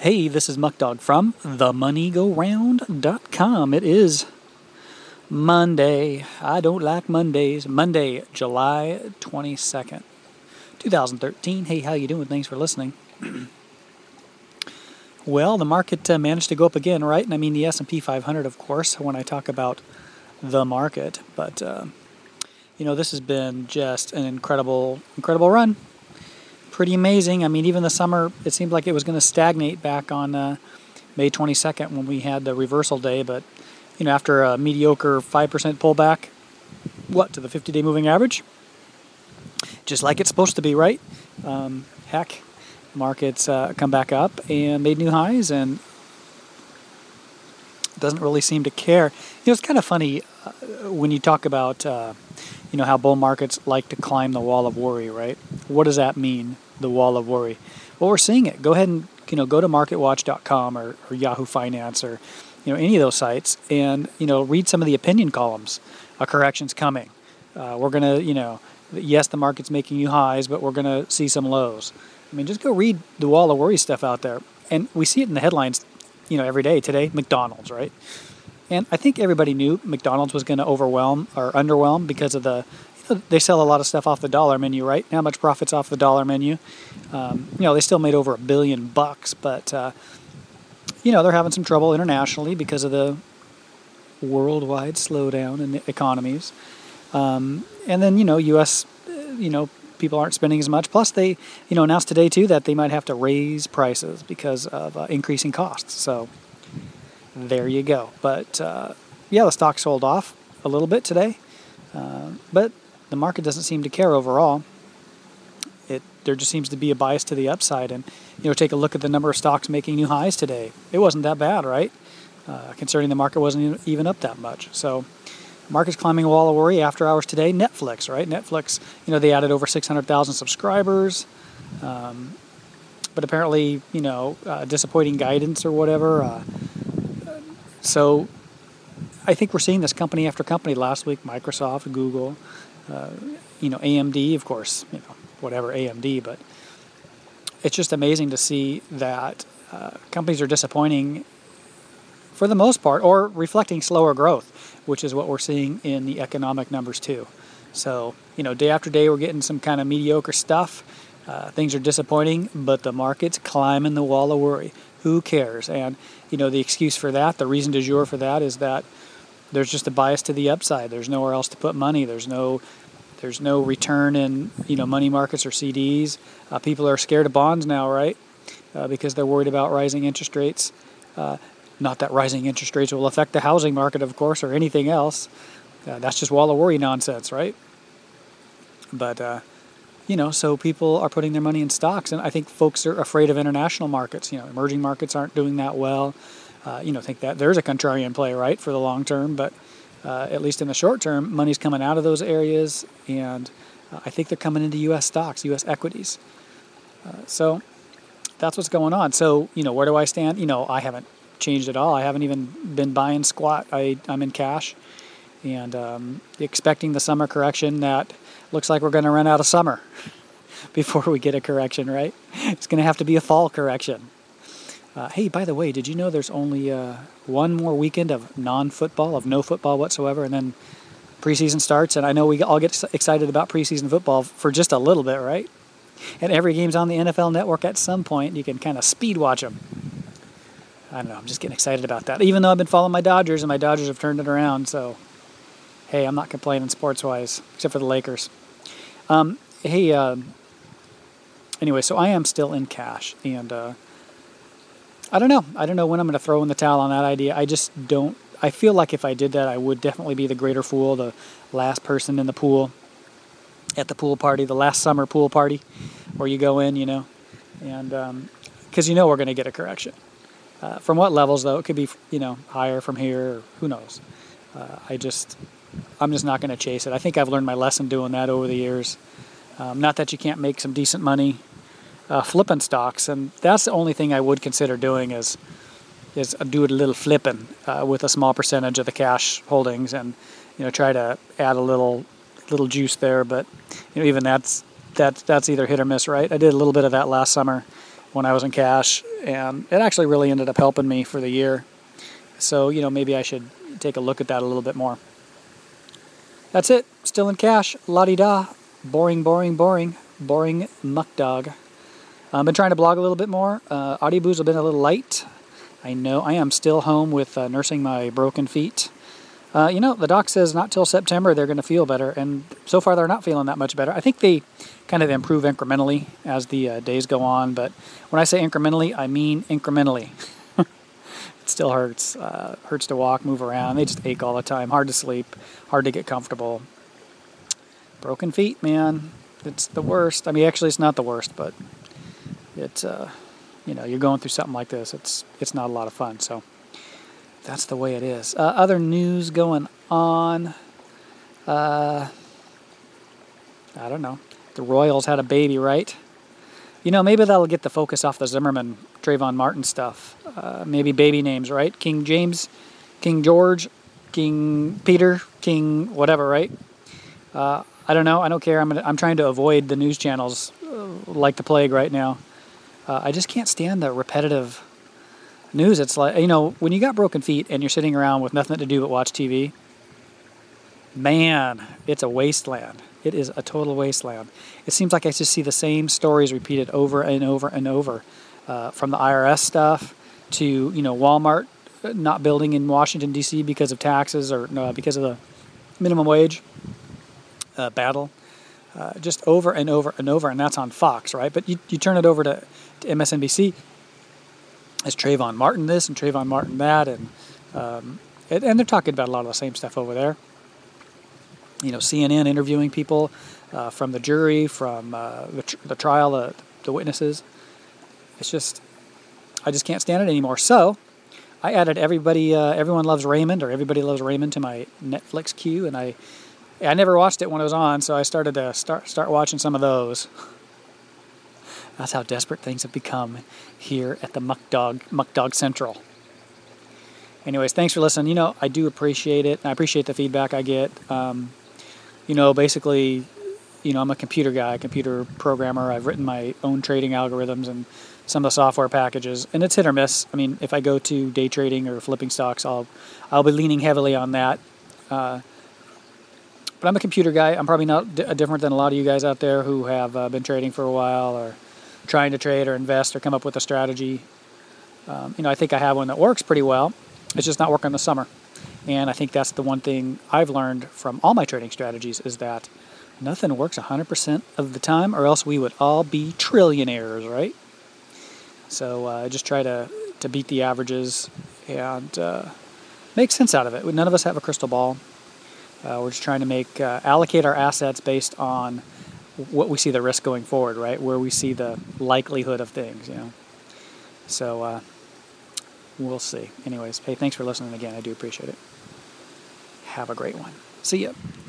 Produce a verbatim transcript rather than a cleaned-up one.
Hey, this is Muck Dog from the money go round dot com. It is Monday. I don't like Mondays. Monday, July twenty-second, twenty thirteen. Hey, how you doing? Thanks for listening. Well, the market uh, managed to go up again, right? And I mean the S and P five hundred, of course, when I talk about the market. But, uh, you know, this has been just an incredible, incredible run. Pretty amazing. I mean, even the summer, it seemed like it was going to stagnate back on uh, May twenty-second when we had the reversal day. But, you know, after a mediocre five percent pullback, what, to the fifty-day moving average? Just like it's supposed to be, right? Um, heck, markets uh, come back up and made new highs and doesn't really seem to care. You know, it's kind of funny uh, when you talk about, uh, you know, how bull markets like to climb the wall of worry, right? What does that mean, the wall of worry? Well, we're seeing it. Go ahead and, you know, go to market watch dot com or, or Yahoo Finance or, you know, any of those sites and, you know, read some of the opinion columns. A correction's coming. Uh, we're going to, you know, yes, the market's making new highs, but we're going to see some lows. I mean, just go read the wall of worry stuff out there. And we see it in the headlines, you know, every day. Today, McDonald's, right? And I think everybody knew McDonald's was going to overwhelm or underwhelm because of the, you know, they sell a lot of stuff off the dollar menu, right? How much profits off the dollar menu? Um, you know, they still made over a billion bucks, but, uh, you know, they're having some trouble internationally because of the worldwide slowdown in the economies. Um, and then, you know, U S, you know, people aren't spending as much. Plus, they, you know, announced today, too, that they might have to raise prices because of uh, increasing costs. So there you go. But, uh, yeah, the stock sold off a little bit today. Uh, but the market doesn't seem to care overall. It There just seems to be a bias to the upside. And, you know, take a look at the number of stocks making new highs today. It wasn't that bad, right? Uh, considering the market wasn't even up that much. So market's climbing a wall of worry. After hours today, Netflix, right? Netflix, you know, they added over six hundred thousand subscribers. Um, but apparently, you know, uh, disappointing guidance or whatever. Uh, so I think we're seeing this company after company last week, Microsoft, Google, uh, you know, A M D, of course, you know, whatever A M D. But it's just amazing to see that uh, companies are disappointing for the most part, or reflecting slower growth, which is what we're seeing in the economic numbers too. So, you know, day after day, we're getting some kind of mediocre stuff. Uh, things are disappointing, but the market's climbing the wall of worry. Who cares? And, you know, the excuse for that, the reason du jour for that is that there's just a bias to the upside. There's nowhere else to put money. There's no there's no return in, you know, money markets or C Ds. Uh, people are scared of bonds now, right? Uh, because they're worried about rising interest rates. Uh, Not that rising interest rates will affect the housing market, of course, or anything else. Uh, that's just wall of worry nonsense, right? But, uh, you know, so people are putting their money in stocks, and I think folks are afraid of international markets. You know, emerging markets aren't doing that well. Uh, you know, think that there's a contrarian play, right, for the long term, but uh, at least in the short term, money's coming out of those areas, and uh, I think they're coming into U S stocks, U S equities. Uh, so that's what's going on. So, you know, where do I stand? You know, I haven't changed at all. I haven't even been buying squat. I, I'm in cash and um, expecting the summer correction that looks like we're going to run out of summer before we get a correction, right? It's going to have to be a fall correction. Uh, hey, by the way, did you know there's only uh, one more weekend of non-football, of no football whatsoever, and then preseason starts? And I know we all get excited about preseason football for just a little bit, right? And every game's on the N F L Network at some point. You can kind of speed watch them. I don't know, I'm just getting excited about that. Even though I've been following my Dodgers, and my Dodgers have turned it around, so, hey, I'm not complaining sports-wise, except for the Lakers. Um, hey, uh, anyway, so I am still in cash, and uh, I don't know. I don't know when I'm going to throw in the towel on that idea. I just don't. I feel like if I did that, I would definitely be the greater fool, the last person in the pool, at the pool party, the last summer pool party, where you go in, you know, and because um, you know we're going to get a correction. Uh, from what levels, though? It could be, you know, higher from here, or who knows. Uh, I just, I'm just not going to chase it. I think I've learned my lesson doing that over the years. Um, not that you can't make some decent money uh, flipping stocks, and that's the only thing I would consider doing is is do a little flipping uh, with a small percentage of the cash holdings, and you know try to add a little little juice there. But you know even that's that that's either hit or miss, right? I did a little bit of that last summer. when I was in cash, and it actually really ended up helping me for the year. So, you know, maybe I should take a look at that a little bit more. That's it. Still in cash. La-di-da. Boring, boring, boring. Boring muck dog. I've been trying to blog a little bit more. Uh, Audioboo's have been a little light. I know I am still home with uh, nursing my broken feet. Uh, you know, the doc says not till September they're going to feel better, and so far they're not feeling that much better. I think they kind of improve incrementally as the uh, days go on, but when I say incrementally, I mean incrementally. It still hurts. Uh, hurts to walk, move around. They just ache all the time. Hard to sleep. Hard to get comfortable. Broken feet, man. It's the worst. I mean, actually, it's not the worst, but it's, uh, you know, you're going through something like this. It's, it's not a lot of fun, so that's the way it is. Uh, other news going on. Uh, I don't know. The Royals had a baby, right? You know, maybe that'll get the focus off the Zimmerman, Trayvon Martin stuff. Uh, maybe baby names, right? King James, King George, King Peter, King whatever, right? Uh, I don't know. I don't care. I'm gonna, I'm trying to avoid the news channels uh, like the plague right now. Uh, I just can't stand the repetitive news. It's like, you know, when you got broken feet and you're sitting around with nothing to do but watch T V, man, it's a wasteland. It is a total wasteland. It seems like I just see the same stories repeated over and over and over, uh, from the I R S stuff to, you know, Walmart not building in Washington, D C because of taxes or no, because of the minimum wage uh, battle. Uh, just over and over and over, and that's on Fox, right? But you, you turn it over to, to M S N B C, as Trayvon Martin this and Trayvon Martin that, and, um, and and they're talking about a lot of the same stuff over there. You know, C N N interviewing people uh, from the jury, from uh, the, tr- the trial, the, the witnesses. It's just, I just can't stand it anymore. So I added everybody, uh, everyone loves Raymond, or everybody loves Raymond to my Netflix queue, and I I never watched it when it was on, so I started to start start watching some of those. That's how desperate things have become here at the Muck Dog, Muck Dog Central. Anyways, thanks for listening. You know, I do appreciate it. I appreciate the feedback I get. Um, you know, basically, you know, I'm a computer guy, computer programmer. I've written my own trading algorithms and some of the software packages, and it's hit or miss. I mean, if I go to day trading or flipping stocks, I'll I'll be leaning heavily on that. Uh, but I'm a computer guy. I'm probably not d- different than a lot of you guys out there who have uh, been trading for a while, or trying to trade or invest or come up with a strategy. Um, you know, I think I have one that works pretty well. It's just not working in the summer. And I think that's the one thing I've learned from all my trading strategies, is that nothing works one hundred percent of the time, or else we would all be trillionaires, right? So I uh, just try to, to beat the averages and uh, make sense out of it. None of us have a crystal ball. Uh, we're just trying to make uh, allocate our assets based on what we see the risk going forward, right? Where we see the likelihood of things, you know. So uh, we'll see. Anyways, hey, thanks for listening again. I do appreciate it. Have a great one. See ya.